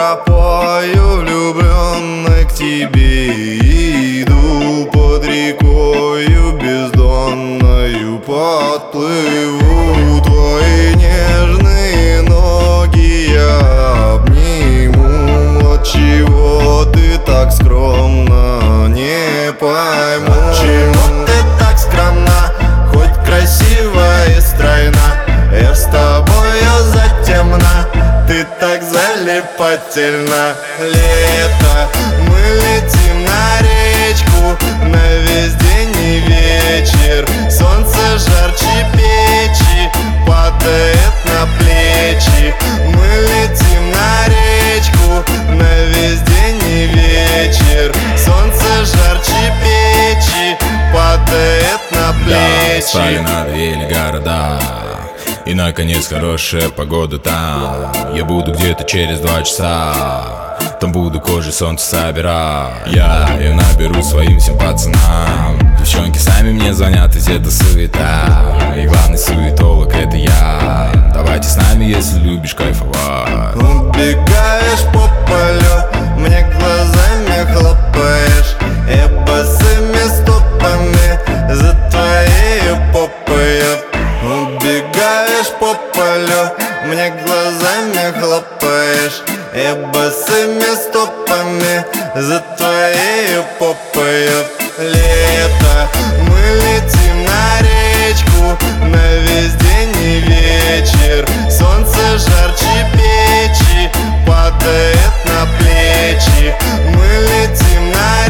тропою влюбленной к тебе иду, под рекою бездонною подплыву. Твои нежные ноги я обниму. Отчего ты так скромна, не пойму. Отчего ты так скромна, хоть красива и стройна? Я с тобою затемна, ты так залипательна. Лето, мы летим на речку, на весь день и вечер. Солнце жарче печи, падает на плечи. Мы летим на речку, на весь день и вечер. Солнце жарче печи, падает на плечи. Стали надоели города, и наконец хорошая погода там. Я буду где-то через 2 часа, там буду кожей солнце собирать. Я ее наберу своим всем пацанам. Девчонки сами мне звонят, ведь это суета, и главный суетолог это я. Давайте с нами, если любишь кайфовать. Убегаешь по полю, мне глазами хлопаешь, я босыми стопами за твоей попой. Убегаешь по полю, мне глазами хлопаешь, я босыми стопами за твоей попой. Лето, мы летим на речку, на весь день и вечер. Солнце жарче печи, падает на плечи. Мы летим на